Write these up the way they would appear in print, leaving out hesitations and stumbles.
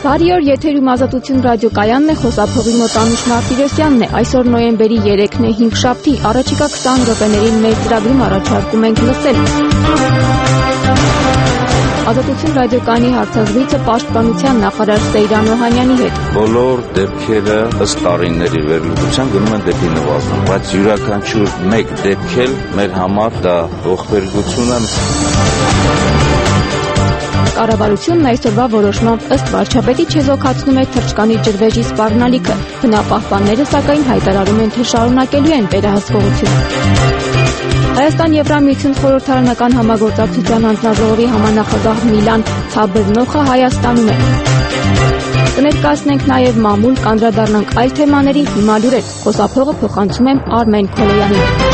Բարի օր, եթերում Ազատություն ռադիոկայանն է, խոսափողի մոտ Անուշ Մարտիրոսյանն է։ Այսօր նոյեմբերի 3-ն է, 5 շաբթի, առաջիկա 20 րոպեներին մեր ծրագրում առաջարկում ենք լսել Ազատություն ռադիոկայանի հարցազրույցը պաշտպանության նախարար Սեյրան Օհանյանի հետ։ Բոլոր դեպքերը ըստ տարիների վերլուծության գնում են դեպի նվազում, բայց յուրաքանչյուր մեկ դեպք էլ մեր համար դա ողբերգություն է։ Կառավարությունն այսօրվա որոշմամբ ըստ վարչապետի չեզոքացնում է թռչկանի ջրվեժի սպառնալիքը։ Բնապահպանները սակայն հայտարարում են, թե շարունակելու են վերահսկողությունը։ Հայաստան-Եվրամիություն խորհրդարանական համագործակցության հանձնաժողովի համանախագահ Միլան Ցաբրնոխը Հայաստանում է։ Կներկայացնենք նաև մամուլ, կանդրադառնանք այլ թեմաների, հիմա լուրեր։ Խոսափողը փոխանցում եմ Արմեն Քոլոյանին։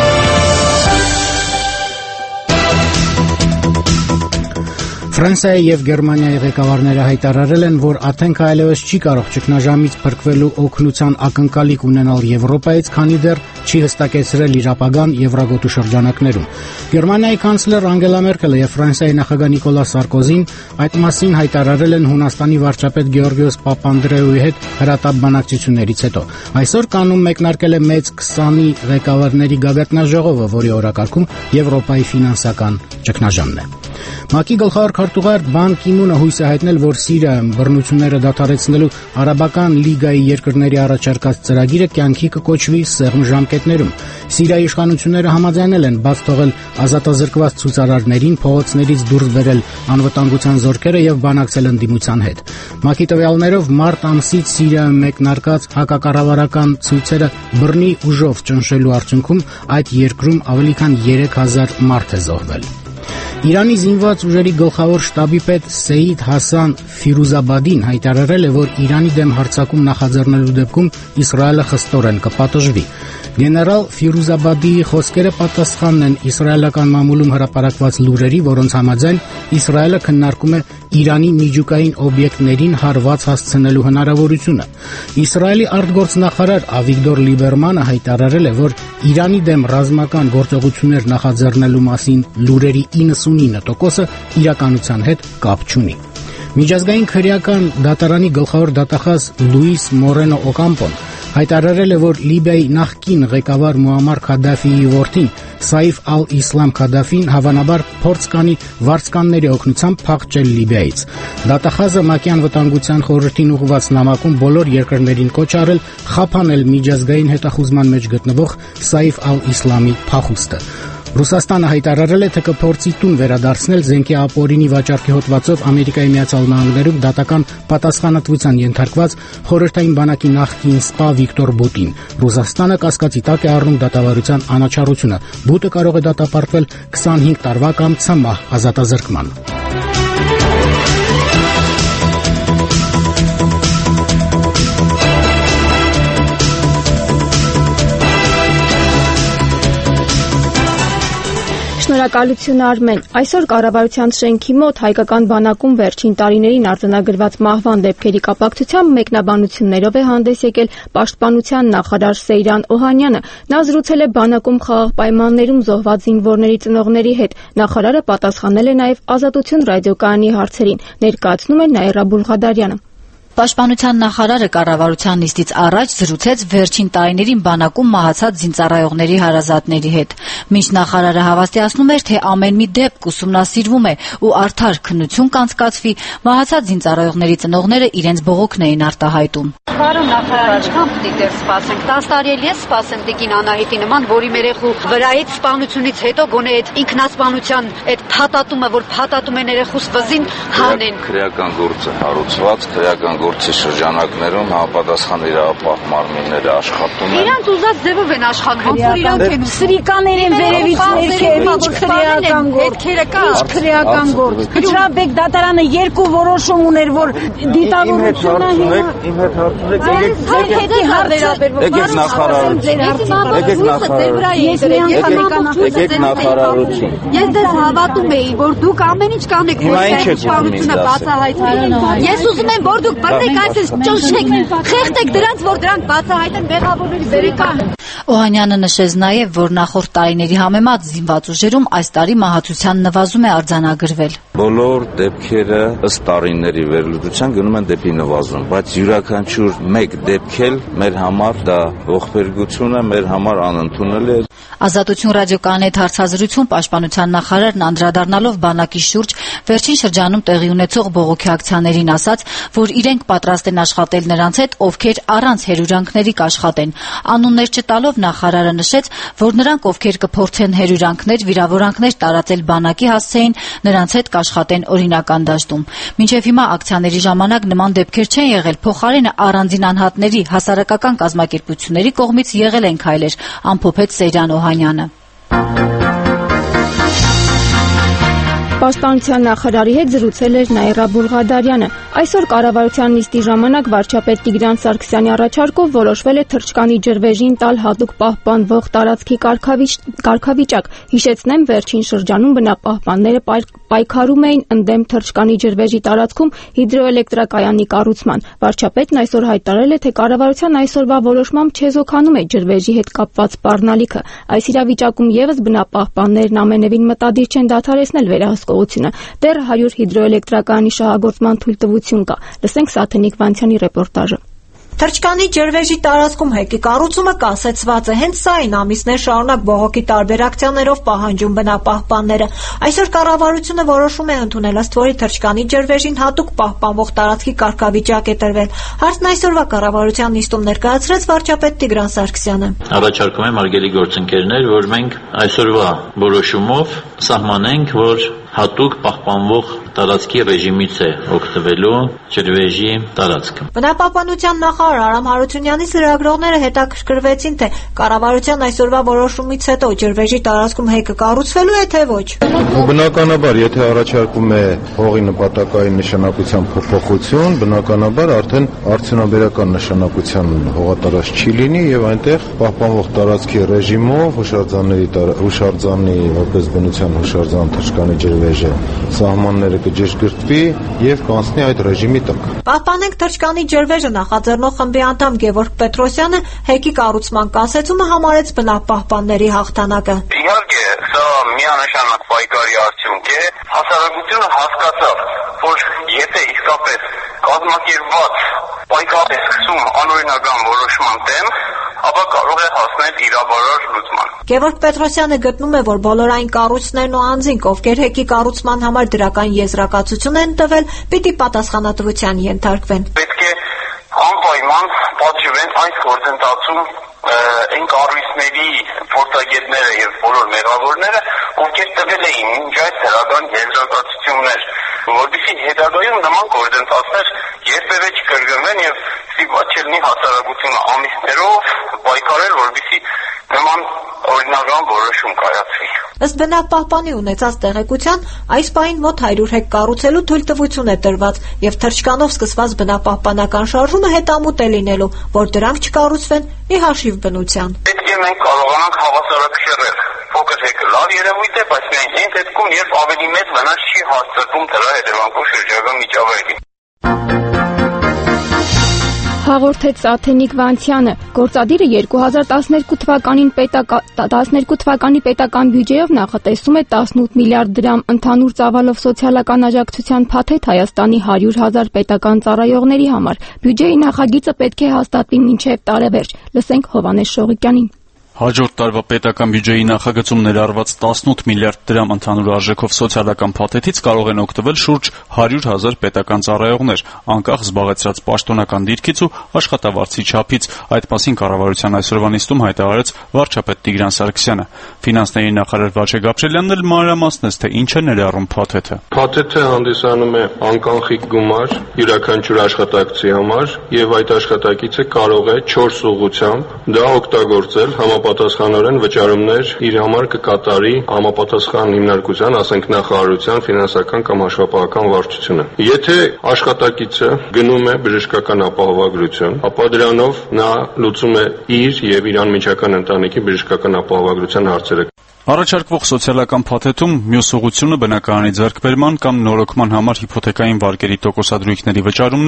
Ֆրանսիայի եւ Գերմանիայի ղեկավարները հայտարարել են, որ Աթենքը այլևս չի կարող ճգնաժամից փրկվելու օգնության ակնկալիք ունենալ Եվրոպայից, քանի դեռ չի հստակեցրել իր ապագան Եվրագոտու շրջանակներում։ Գերմանիայի կանցլեր Անգելա Մերկելը եւ Ֆրանսիայի նախագահ Նիկոլա Սարկոզին այդ մասին հայտարարել են Հունաստանի վարչապետ Գեորգիոս Պապանդրեուի հետ հրատապ բանակցություններից հետո։ Այսօր կանոն մեկնարկել է մեծ 20-ի ղեկավարների գագաթնաժողովը, որի օրակարգում Եվրոպայի ֆինանսական ճգնաժամն է։ ՄԱԿ-ի գլխավոր քարտուղար Բան Կի-մունը հույս է հայտնել, որ Սիրիայում բռնությունները դադարեցնելու Արաբական լիգայի երկրների առաջարկած ծրագիրը կյանքի կկոչվի սեղմ ժամկետներում։ Սիրիայի իշխանությունները համաձայնել են բաց թողել ազատազրկված ցուցարարներին, փողոցներից դուրս բերել անվտանգության զորքերը եւ բանակցել ընդդիմության հետ։ ՄԱԿ-ի տվյալներով մարտ ամսից Սիրիայում մեկնարկած հակակառավարական ցույցերը բռնի ուժով ճնշելու արդյունքում այդ երկրում ավելի քան 3000 մարդ է զոհվել։ Իրանի զինված ուժերի գլխավոր շտաբի պետ Սեյիդ Հասան Ֆիրուզաբադին հայտարարել է, որ Իրանի դեմ հարձակում նախաձեռնելու դեպքում Իսրայելը խստորեն կպատժվի։ Գեներալ Ֆիրուզաբադիի խոսքերը պատասխանն են իսրայելական մամուլում հրապարակված լուրերի, որոնց համաձայն Իսրայելը քննարկում է Իրանի միջուկային օբյեկտներին հարված հասցնելու հնարավորությունը։ Իսրայելի արտգործնախարար Ավիգդոր Լիբերմանը հայտարարել է, որ Իրանի դեմ ռազմական գործողություններ նախաձեռնելու մասին լուրերի 99%-ը իրականության հետ կապ չունի։ Միջազգային քրեական դատարանի գլխավոր դատախազ Լուիս Մորենո Օկամպոն հայտարարել է, որ Լիբիայի նախկին ղեկավար Մուամար Քադաֆիի որդին Սայֆ ալ-Իսլամ Քադաֆին հավանաբար փորձ կանի վարձկանների օգնությամբ փախչել Լիբիայից։ Դատախազը ՄԱԿ-ի անվտանգության խորհրդին ուղղված նամակում բոլոր երկրներին կոչ արել խափանել միջազգային հետախուզման մեջ գտնվող Սայֆ ալ-Իսլամի փախուստը։ Ռուսաստանը հայտարարել է, թե կփորձի տուն վերադարձնել զենքի ապօրինի վաճառքի հոդվածով Ամերիկայի Միացյալ Նահանգներում դատական պատասխանատվության ենթարկված խորհրդային բանակի նախկին սպա Վիկտոր Բուտին։ Ռուսաստանը կասկածի տակ է առնում դատավարության անաչառությունը։ Բուտը կարող է դատապարտվել 25 տարվա կամ ցմահ ազատազրկման։ Շնորհակալություն Արմեն։ Այսօր կառավարության շենքի մոտ հայկական բանակում վերջին տարիներին արձանագրված մահվան դեպքերի կապակցությամբ մեկնաբանություններով է հանդես եկել պաշտպանության նախարար Սեյրան Օհանյանը։ Նա զրուցել է բանակում խաղաղ պայմաններում զոհված զինվորների ծնողների հետ։ Նախարարը պատասխանել է նաև Ազատություն ռադիոկայանի հարցերին։ Ներկայացնում է Նաիրա Բուլղադարյանը։ Պաշտպանության նախարարը կառավարության նիստից առաջ զրուցեց վերջին տարիներին բանակում մահացած զինծառայողների հարազատների հետ։ Մինչ նախարարը հավաստիացնում էր, թե ամեն մի դեպք ուսումնասիրվում է ու արդար քննություն կանցկացվի, մահացած զինծառայողների ծնողները իրենց բողոքն էին արտահայտում։ Պարոն նախարար, ինչքան պետք է սպասենք։ 10 տարի էլ ես սպասեմ Տիկին Անահիտի նման, որի մեր երեխու վրայից սպանությունից հետո գոնե այդ ինքնասպանության այդ փաթաթումը, որ փաթաթում են երեխուս վզին, հանեն։ Քրեական գործը հարուցված, քրեական գործի շրջանակներում համապատասխան իրավապահ մարմինները աշխատում են։ Իրանց ուզած ձևով են աշխատում, որ իրանք են սրիկաներ են վերևից ներքև, քրեական գործ, քրեական գործ։ Քրաբեկ դատարանը երկու որոշում ուներ, որ դիտավորությունը իմ հետ եկեք նախարարություն։ Ես դեռ հավատում էի, որ դուք ամեն ինչ կանեք, որ այդ պաշտպանությունը բացահայտվի։ Ես ուզում եմ, որ դուք Առնեք այսպես ճնշեք, խեղդեք դրանց, որ դրանք բացահայտեն մեղավորների վերիկան։ Օհանյանը նշեց նաև, որ նախորդ տարիների համեմատ զինված ուժերում այս տարի մահացության նվազում է արձանագրվել։ Բոլոր դեպքերը ըստ տարիների վերլուծության գնում են դեպի նվազում, բայց յուրաքանչյուր մեկ դեպք էլ մեր համար դա ողբերգություն է, մեր համար անընդունելի է։ Ազատություն ռադիոկայանի հետ հարցազրույցում պաշտպանության նախարարն անդրադառնալով բանակի շուրջ վերջին շրջանում տեղի ունեցող բողոքի ակցիաներին ասաց, որ իրենք պատրաստ են աշխատել նրանց հետ, ովքեր առանց հերյուրանքների կաշխատեն։ Անուններ չտալով նախարարը նշեց, որ նրանք, ովքեր կփորձեն հերյուրանքներ, վիրավորանքներ տարածել բանակի հասցեին, նրանց հետ կաշխատեն օրինական դաշտում։ Մինչև հիմա ակցիաների ժամանակ նման դեպքեր չեն եղել, փոխարենը առանձին անհատների, հասարակական կազմակերպությունների կողմից եղել են քայլեր, ամփոփեց Սեյրան Օհանյանը։ Պաշտպանության նախարարի հետ զրուցել էր Նաիրա Բուլղադարյանը։ Այսօր կառավարության նիստի ժամանակ վարչապետ Տիգրան Սարգսյանի առաջարկով որոշվել է թռչկանի ջրվեժին տալ հատուկ պահպանվող տարածքի կարգավիճակ։ Հիշեցնեմ, վերջին շրջանում բնապահպանները պայքարում էին ընդդեմ թռչկանի ջրվեժի տարածքում հիդրոէլեկտրակայանի կառուցման։ Վարչապետն այսօր հայտարարել է, թե կառավարության այսօրվա որոշմամբ չեզոքանում է ջրվեժի հետ կապված սպառնալիքը։ Այս իրավիճակում եւս բնապահպաններն ամենևին մտադիր չեն դադարեցնել վերահսկողությունը։ Դեռ 100 հիդրոէլեկտրակայանի շահագործման թույլտվություն կա։ Լսենք Սաթենիկ Վանցյանի ռեպորտաժը։ Թռչկանի ջրվեժի տարածքում հեկի կառուցումը կասեցված է։ Հենց սա այն ամիսներ շարունակ բողոքի տարբեր ակցիաներով պահանջում բնապահպանները։ Այսօր կառավարությունը որոշում է ընդունել, ըստ որի թռչկանի ջրվեժին հատուկ պահպանվող տարածքի կարգավիճակ է տրվել։ Հարցն այսօրվա կառավարության նիստում ներկայացրեց վարչապետ Տիգրան Սարգսյանը։ Առաջարկում եմ հարգելի գործընկերներ, որ մենք այսօրվա որոշումով սահմանենք, որ հատուկ պահպանվող տարածքի ռեժիմից է օգտվելու ջրվեժի տարածքը։ Բնապահպանության նախարար Արամ Հարությունյանի լրագրողները հետաքրքրվեցին, թե կառավարության այսօրվա որոշումից հետո ջրվեժի տարածքում հեկը կառուցվելու է, թե ոչ։ Բնականաբար, եթե առաջարկում է հողի նպատակային նշանակության փոփոխություն, բնականաբար արդեն արդյունաբերական նշանակության հողատարածք չի լինի եւ այնտեղ պահպանվող տարածքի ռեժիմով հուշարձանի որպես բնության հուշարձան թռչկանի ջրվեժը սահմանները կջրգրտվի եւ կանցնի այդ ռեժիմի տակ։ Պահպանենք թռչկանի ջրվեժը նախաձեռնող խմբի անդամ Գևորգ Պետրոսյանը հեկի կառուցման կասեցումը համարեց բնապահպանների հաղթանակը։ Իհարկե, սա միանշանակ պայքարի արդյունք է։ Հասարակությունը հասկացավ, որ եթե իսկապես կազմակերպված պայքար է սկսում անօրինական որոշման դեմ, ապա կարող է հասնել իրավարար լուծման։ Գևորգ Պետրոսյանը գտնում է, որ բոլոր այն կառույցներն ու անձինք, ովքեր հեկի կառուցման համար դրական եզրակացություն են տվել, պիտի պատասխանատվության ենթարկվեն։ Պետք է անպայման պատժվեն այս գործընթացում այն կառույցների փորձագետները եւ բոլոր մեղավորները, ովքեր տվել էին մինչ այդ դրական եզրակացություններ, որովհետեւ հետագայում նման գործընթացներ երբևէ չկրկնվեն եւ ստիպված չլինի հասարակությունը ամիսներով պայքարել, որովհետեւ նման օրինական որոշում կայացվի։ Ըստ բնապահպանի ունեցած տեղեկության, այս պահին մոտ 100 հեկտար կառուցելու թույլտվություն է տրված եւ թռչկանով սկսված բնապահպանական շարժումը հետամուտ է լինելու, որ դրանք չկառուցվեն ի հաշիվ բնության։ Պետք է մենք կարողանանք հավասարակշռել։ Փոքր հեկը լավ երևույթ է, բայց միայն այն դեպքում, երբ ավելի մեծ վնաս չի հասցվում դրա հետևանքով շրջակա միջավայրին։ Հաղորդեց Սաթենիկ Վանցյանը։ Գործադիրը 2012 թվականի պետական բյուջեով նախատեսում է 18 միլիարդ դրամ ընդհանուր ծավալով սոցիալական աջակցության փաթեթ Հայաստանի 100,000 պետական ծառայողների համար։ Բյուջեի նախագիծը պետք է հաստատվի մինչև տարեվերջ։ Լսենք Հովհաննես Շողիկյանին։ Հաջորդ տարվա պետական բյուջեի նախագծում ներառված 18 միլիարդ դրամ ընդհանուր արժեքով սոցիալական փաթեթից կարող են օգտվել շուրջ 100,000 պետական ծառայողներ, անկախ զբաղեցրած պաշտոնական դիրքից ու աշխատավարձի չափից։ Այդ մասին կառավարության այսօրվա նիստում հայտարարեց վարչապետ Տիգրան Սարգսյանը։ Ֆինանսների նախարար Վաչե Գաբրելյանն էլ մանրամասնեց, թե ինչ է ներառում փաթեթը։ Փաթեթը հանդիսանում է անկանխիկ գումար յուրաքանչյուր աշխատակցի համար եւ այդ աշխատակիցը կարող է 4 ուղղությամբ դա օգտագործել համապատասխանորեն վճարումներ իր համար կկատարի համապատասխան հիմնարկության, ասենք նախարարության, ֆինանսական կամ հաշվապահական վարչությունը։ Եթե աշխատակիցը գնում է բժշկական ապահովագրություն, ապա դրանով նա լուծում է իր եւ իր անմիջական ընտանիքի բժշկական ապահովագրության հարցերը։ Առաջարկվող սոցիալական փաթեթում մյուս ուղղությունը բնակարանի ձեռքբերման կամ նորոգման համար հիփոթեկային վարկերի տոկոսադրույքների վճարումն է,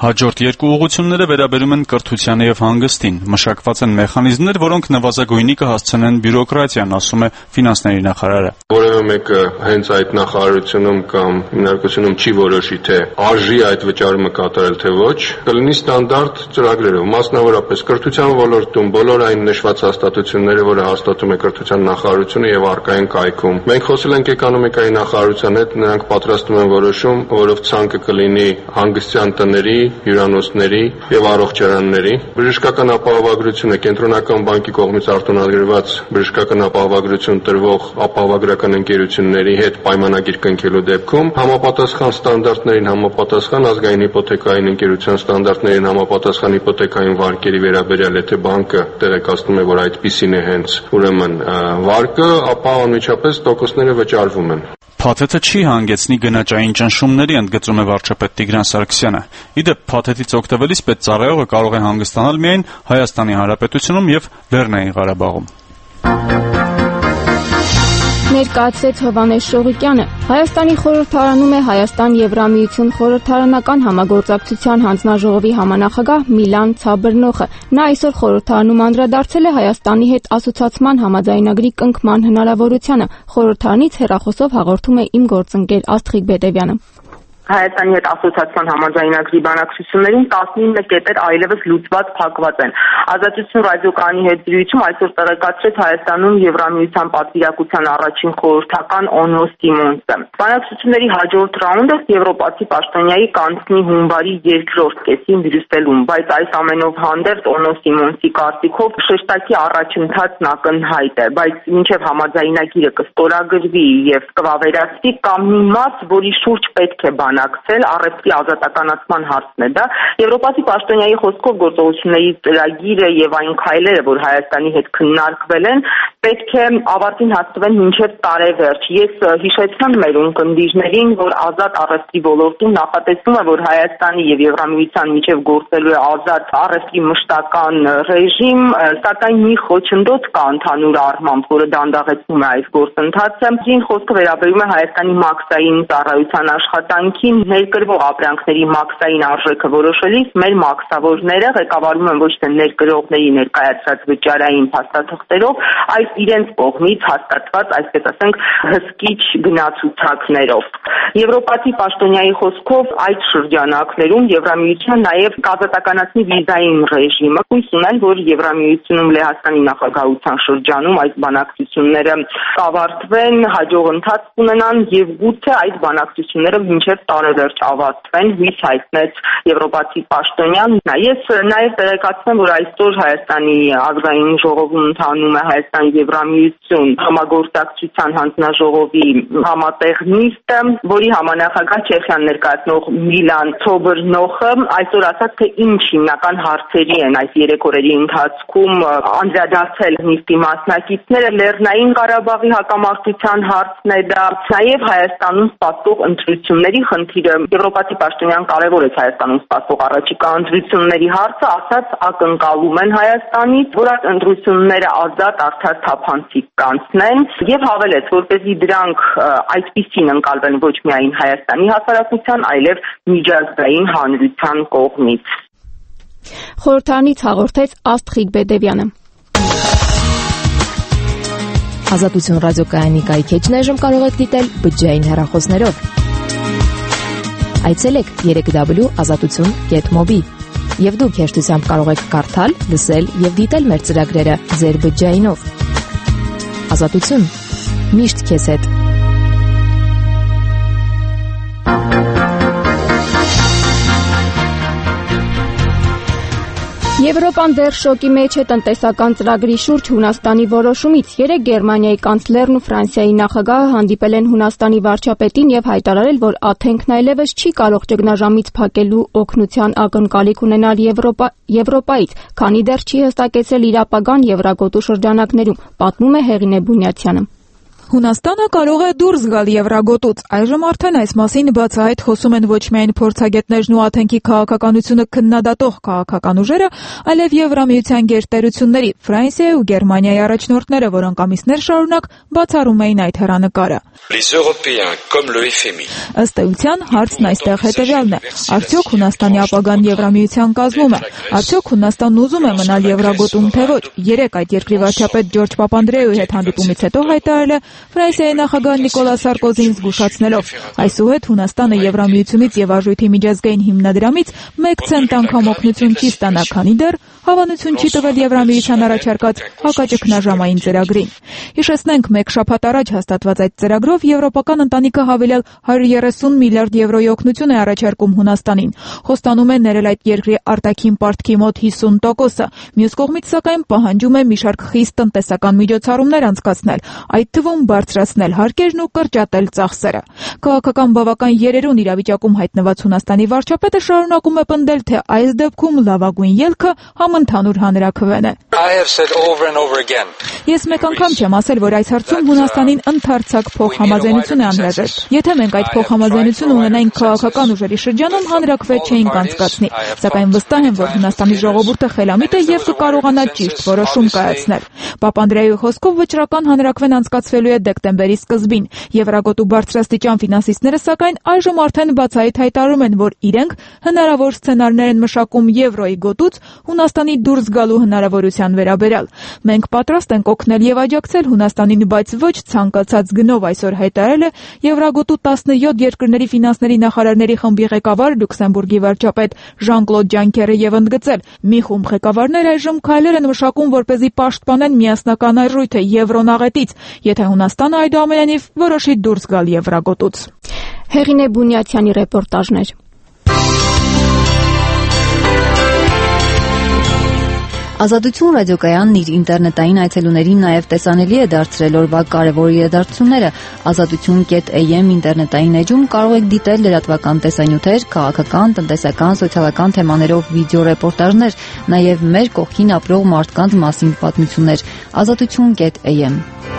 Հաջորդ երկու ուղղությունները վերաբերում են կրթությանը եւ հանգստին։ Մշակված են մեխանիզմներ, որոնք նվազագույնի կհասցնեն բյուրոկրատիան, ասում է ֆինանսների նախարարը։ Որևէ մեկը հենց այդ նախարարությունում կամ հիմնարկությունում չի որոշի, թե արժի այդ վճարումը կատարել, թե ոչ, կլինի ստանդարտ ծրագրերով, մասնավորապես կրթության ոլորտում բոլոր այն նշված հաստատությունները, որը հաստատում է կրթության նախարարությունը եւ արկային կայքում։ Մենք խոսել ենք էկոնոմիկայի նախարարության հետ, նրանք պատրաստում են որոշում, որով ցանկը կլինի հանգստյան տների, հյուրանոցների եւ առողջարանների։ Բժշկական ապահովագրությունը կենտրոնական բանկի կողմից արտոնագրված բժշկական ապահովագրություն տրվող ապահովագրական ընկերությունների հետ պայմանագիր կնքելու դեպքում համապատասխան ստանդարտներին համապատասխան ազգային հիպոթեկային ընկերության ստանդարտներին համապատասխան հիպոթեկային վարկերի վերաբերյալ, եթե բանկը տեղեկացնում է, որ այդպիսին է հենց ուրեմն վարկը, ապա անմիջապես տոկոսները վճարվում են։ Փաթեթը չի հանգեցնի գնաճային ճնշումների, ընդգծում է վարչապետ Տիգրան Սարգսյանը։ Ի դեպ, փաթեթից օգտվելիս պետծառայողը կարող է հանգստանալ միայն Հայաստանի Հանրապետությունում եւ Լեռնային Ղարաբաղում։ Ներկայացրեց Հովհաննես Շողիկյանը։ Հայաստանի խորհրդարանում է Հայաստան-Եվրամիություն խորհրդարանական համագործակցության հանձնաժողովի համանախագահ Միլան Ցաբրնոխը։ Նա այսօր խորհրդարանում անդրադարձել է Հայաստանի հետ ասոցիացման համաձայնագրի կնքման հնարավորությանը։ Խորհրդարանից հեռախոսով հաղորդում է իմ գործընկեր Աստղիկ Բեդևյանը։ Հայաստանի հետ ասոցիացիոն համաձայնագրի բանակցություններում 19 կետեր այլևս լուծված փակված են։ Ազատություն ռադիոկայանի հետ զրույցում այսօր տեղեկացրեց Հայաստանում Եվրամիության պատվիրակության առաջին խորհրդական Օնո Սիմոնսը։ Բանակցությունների հաջորդ ռաունդը եվրոպացի պաշտոնյայի կանցնի հունվարի երկրորդ կեսին Բրյուսելում, բայց այս ամենով հանդերձ Օնո Սիմոնսի կարծիքով շեշտակի առաջընթացն ակնհայտ է, բայց մինչև համաձայնագիրը կստորագրվի եւ կվավերացվի կամ մի մաս, որի շուրջ պետք է բանակցել, առևտրի ազատականացման հարցն է դա։ Եվրոպացի պաշտոնյայի խոսքով գործողությունների ծրագիրը եւ այն քայլերը, որ Հայաստանի հետ քննարկվել են, պետք է ավարտին հասցվեն մինչև տարեվերջ։ Ես հիշեցնում մեր ունկնդիրներին, որ ազատ առևտրի ոլորտում նախատեսվում է, որ Հայաստանի եւ Եվրամիության միջև գործելու է ազատ առևտրի մշտական ռեժիմ, սակայն մի խոչընդոտ կա ընդհանուր առմամբ, որը դանդաղեցնում է այս գործընթացը։ Այն խոսքը վերաբերում է Հայաստանի մաքսային ծառայության աշխատանքին, ներկրվող ապրանքների մաքսային արժեքը որոշելիս մեր մաքսավորները ղեկավարում են ոչ թե ներկրողների ներկայացրած վճարային փաստաթղթերով, այլ իրենց կողմից հաստատված, այսպես ասենք, հսկիչ գնացուցակներով։ Եվրոպացի պաշտոնյայի խոսքով այդ շրջանակներում Եվրամիության նաև կազատականացնի վիզային ռեժիմը։ Հույս ունեն, որ Եվրամիությունում Լեհաստանի նախագահության շրջանում այս բանակցությունները կավարտվեն, հաջող ընթաց կունենան եւ գուցե այդ բանակցությունները մինչև տարեվերջ ավարտվեն, հույս հայտնեց եվրոպացի պաշտոնյան։ Ես նաև տեղեկացնեմ, որ այսօր Հայաստանի ազգային ժողովում ընթանում է Հայաստան-Եվրամիություն համագործակցության հանձնաժողովի համատեղ նիստը, որի համանախագահ Չեխիան ներկայացնող Միլան Ցաբրնոխը այսօր ասաց, թե ինչ հիմնական հարցերի են այս 3 օրերի ընթացքում անդրադարձել նիստի մասնակիցները։ Լեռնային Ղարաբաղի հակամարտության հարցն է դա, նաև Հայաստանում սպասող ընտրությունների խնդիրը։ Եվրոպացի պաշտոնյան կարևորեց Հայաստանում սպասող առաջիկա ընտրությունների հարցը, ասաց ակնկալում են Հայաստանից, որ այդ ընտրությունները ազատ, արդար, թափանցիկ կանցնեն եւ հավելեց, որպեսզի դրանք այդպիսին ընկալվեն ոչ միայն Հայաստանի հասարակության, այլև միջազգային հանրության կողմից։ Խորհրդարանից հաղորդեց Աստղիկ Բեդևյանը։ Ազատություն ռադիոկայանի կայքեջն այժմ կարող եք դիտել բջջային հեռախոսներով։ Այցելեք www.azatutun.mobi եւ դուք հեշտությամբ կարող եք կարդալ, լսել եւ դիտել մեր ծրագրերը ձեր բջջայինով։ Ազատություն միշտ քեզ հետ։ Եվրոպան դեռ շոկի մեջ է տնտեսական ծրագրի շուրջ Հունաստանի որոշումից։ Երեկ Գերմանիայի կանցլերն ու Ֆրանսիայի նախագահը հանդիպել են Հունաստանի վարչապետին եւ հայտարարել, որ Աթենքն այլևս չի կարող ճգնաժամից փակելու օգնության ակնկալիք ունենալ Եվրոպայից, քանի դեռ չի հստակեցրել իր ապագան եվրագոտու շրջանակներում, պատմում է Հեղինե Բունյացյանը։ Հունաստանը կարող է դուրս գալ Եվրագոտուց։ Այժմ արդեն այս մասին բացահայտ խոսում են ոչ միայն փորձագետներն ու Աթենքի քաղաքականությունը քննադատող քաղաքական ուժերը, այլև Եվրամիության գերտերությունների, Ֆրանսիայի ու Գերմանիայի առաջնորդները, որոնք ամիսներ շարունակ բացառում էին այդ հեռանկարը։ Ըստ էության, հարցն այստեղ հետևյալն է. արդյոք Հունաստանի ապագան Եվրամիության կազմում է։ Արդյոք Հունաստանն ուզում է մնալ Եվրագոտում, թե ոչ։ Երեկ այդ երկրի վարչապետ Ջորջ Պապանդրեուի հետ հանդիպումից հետո հայտարարել է Ֆրանսիայի նախագահ Նիկոլա Սարկոզին զգուշացնելով. այսուհետ Հունաստանը Եվրամիությունից եւ Արժույթի միջազգային հիմնադրամից 1 ցենտ անգամ օգնություն չի ստանա, քանի դեռ հավանություն չի տվել Եվրամիության առաջարկած հակաճգնաժամային ծրագրին։ Հիշեցնենք, 1 շաբաթ առաջ հաստատված այդ ծրագրով եվրոպական ընտանիքը հավելյալ 130 միլիարդ եվրոյի օգնություն է առաջարկում Հունաստանին։ Խոստանում է ներել այդ երկրի արտաքին պարտքի մոտ 50%-ը։ Մյուս կողմից, սակայն, պահանջում է մի շարք խիստ տնտեսական միջոցառումներ անցկացնել, այդ թվում բարձրացնել հարկերն ու կրճատել ծախսերը։ Քաղաքական բավական երերուն իրավիճակում հայտնված Հունաստանի վարչապետը շարունակում է պնդել, թե այս դեպքում լավագույն ելքը համընդհանուր հանրաքվեն է։ Ես մեկ անգամ չեմ ասել, որ այս հարցում Հունաստանին ընդարձակ փոխհամաձայնություն է անհրաժեշտ։ Եթե մենք այդ փոխհամաձայնությունը ունենայինք քաղաքական ուժերի շրջանում, հանրաքվե չէինք անցկացնի, սակայն վստահ եմ, որ Հունաստանի ժողովուրդը խելամիտ է եւ կկարողանա ճիշտ որոշում կայացնել։ Պապանդրեուի խոսքով վճռական հանրաքվեն անցկացվելու է դեկտեմբերի սկզբին։ Եվրագոտու բարձրաստիճան ֆինանսիստները, սակայն, այժմ արդեն բացահայտ հայտարարում են, որ իրենք հնարավոր սցենարներ են մշակում Եվրոյի գոտուց Հունաստանի դուրս գալու հնարավորության վերաբերյալ։ Մենք պատրաստ ենք օգնել եւ աջակցել Հունաստանին, բայց ոչ ցանկացած գնով, այսօր հայտարարել է Եվրագոտու 17 երկրների ֆինանսների նախարարների խմբի ղեկավար Լյուքսեմբուրգի վարչապետ Ժան-Կլոդ Ջանկերը եւ ընդգծել. մի խումբ ղեկավարներ այժմ քայլեր են մշակում, որպեսզի պաշտպանեն միասնական արժույթը եվրոն աղետից, եթե Հունաստանը այդուամենայնիվ որոշի դուրս գալ Եվրագոտուց։ Հեղինե Բունյացյանի ռեպորտաժներ։ Ազատություն ռադիոկայանն իր ինտերնետային այցելուներին նաև տեսանելի է դարձրել օրվա կարևոր իրադարձությունները։ Ազատություն.am ինտերնետային էջում կարող եք դիտել լրատվական տեսանյութեր, քաղաքական, տնտեսական, սոցիալական թեմաներով վիդեո ռեպորտաժներ, նաև մեր կողքին ապրող մարդկանց մասին պատմություններ։ Ազատություն.am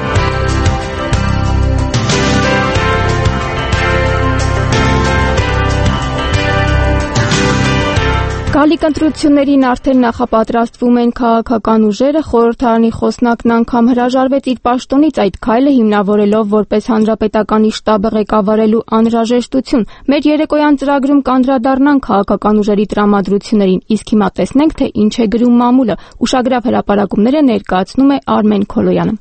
Գալիք ընտրություններին արդեն նախապատրաստվում են քաղաքական ուժերը, խորհրդարանի խոսնակն անգամ հրաժարվեց իր պաշտոնից այդ քայլը հիմնավորելով որպես հանրապետականի շտաբը ղեկավարելու անհրաժեշտություն։ Մեր երեկոյան ծրագրում կանդրադառնանք քաղաքական ուժերի տրամադրություններին, իսկ հիմա տեսնենք, թե ինչ է գրում մամուլը։ Ուշագրավ հրապարակումները ներկայացնում է Արմեն Քոլոյանը։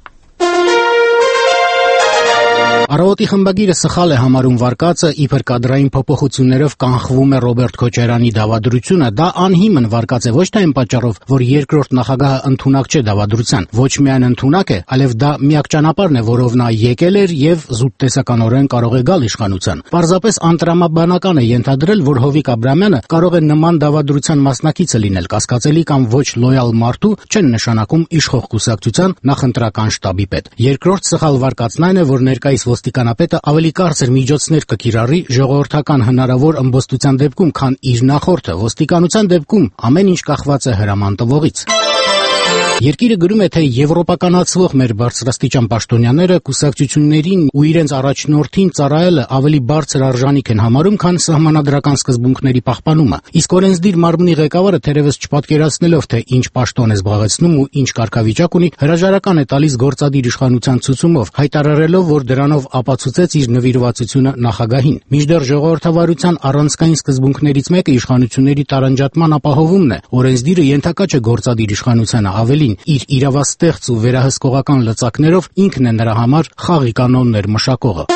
Առավոտի խմբագիրը սխալ է համարում վարկածը, իբր կադրային փոփոխություններով կանխվում է Ռոբերտ Քոչարյանի դավադրությունը, դա անհիմն վարկած է ոչ թե այն պատճառով, որ երկրորդ նախագահը ընդունակ չէ դավադրության, ոչ միայն ընդունակ է, այլև դա միակ ճանապարհն է, որով նա եկել էր եւ զուտ տեսականորեն կարող է գալ իշխանության։ Պարզապես անտրամաբանական է ենթադրել, որ Հովիկ Աբրամյանը կարող է նման դավադրության մասնակիցը լինել, կասկածելի կամ ոչ լոյալ մարդու չեն նշանակում իշխող կուսակցության նախընտրական շտաբի պետ։ Երկրորդ սխալ վարկածն այն է, որ ներկայիս ոստիկանապետը ավելի կարծր միջոցներ կկիրառի ժողովրդական հնարավոր ըմբոստության դեպքում, քան իր նախորդը։ Ոստիկանության դեպքում ամեն ինչ կախված է հրաման տվողից։ Երկիրը գրում է, թե եվրոպականացվող մեր բարձրաստիճան պաշտոնյաները կուսակցություններին ու իրենց առաջնորդին ծառայելը ավելի բարձր արժանիք են համարում, քան սահմանադրական սկզբունքների պահպանումը։ Իսկ օրենսդիր մարմնի ղեկավարը թերևս չպատկերացնելով, թե ինչ պաշտոն է զբաղեցնում ու ինչ կարգավիճակ ունի, հրաժարական է տալիս գործադիր իշխանության ցուցումով, հայտարարելով, որ դրանով ապացուցեց իր նվիրվածությունը նախագահին։ Մինչդեռ ժողովրդավարության առանցքային սկզբունքներից մեկը իշխանությունների տարանջատման ապահովումն է։ Օրենսդիրը ենթակա չէ գործադիր իշխանությանը, ավելին իր իրավաստեղծ ու վերահսկողական լծակներով ինքն է նրա համար խաղի կանոններ մշակողը։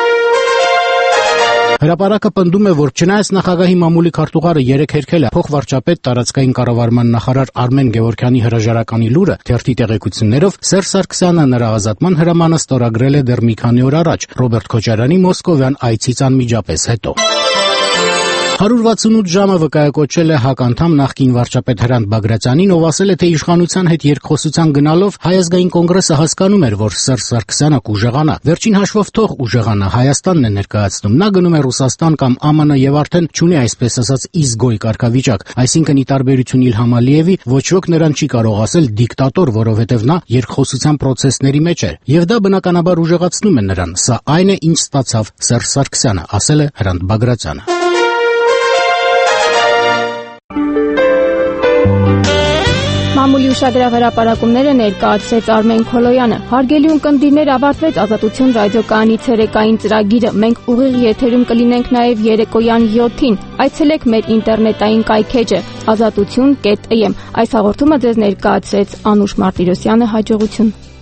Հրապարակը պնդում է, որ չնայած նախագահի մամուլի քարտուղարը երեկ հերքել է փոխվարչապետ տարածքային կառավարման նախարար Արմեն Գևորգյանի հրաժարականի լուրը, թերթի տեղեկություններով Սերժ Սարգսյանը նրա ազատման հրամանը ստորագրել է դեռ մի քանի օր առաջ Ռոբերտ Քոչարյանի մոսկովյան այցից անմիջապես հետո։ 168 ժամը վկայակոչել է ՀԱԿ անդամ նախկին վարչապետ Հրանտ Բագրատյանին, ով ասել է, թե իշխանության հետ երկխոսության գնալով Հայ ազգային կոնգրեսը հասկանում էր, որ Սերժ Սարգսյանը կուժեղանա։ Վերջին հաշվով թող ուժեղանա, Հայաստանն է ներկայացնում։ Նա գնում է Ռուսաստան կամ ԱՄՆ եւ արդեն չունի այսպես ասած իզգոյ կարգավիճակ, այսինքն ի տարբերություն Իլհամ Ալիևի, ոչ ոք նրան չի կարող ասել դիկտատոր, որովհետեւ նա երկխոսության process-ների մեջ էր։ Եվ դա բնականաբար ուժեղացնում է նրան։ Սա այն է, ինչ ստացավ Սերժ Սարգսյանը, ասել է Հրանտ Բագրատյանը։ Մամուլի ուշագրավարապարակումները ներկայացրեց Արմեն Քոլոյանը։ Հարգելի ունկնդիրներ, ավարտվեց Ազատություն ռադիոկայանի ցերեկային ծրագիրը։ Մենք ուղիղ եթերում կլինենք նաև երեկոյան 7-ին։ Այցելեք մեր ինտերնետային կայքեջը azatutun.am։ Այս հաղորդումը ձեզ ներկայացրեց Անուշ Մարտիրոսյանը։ Հաջողություն։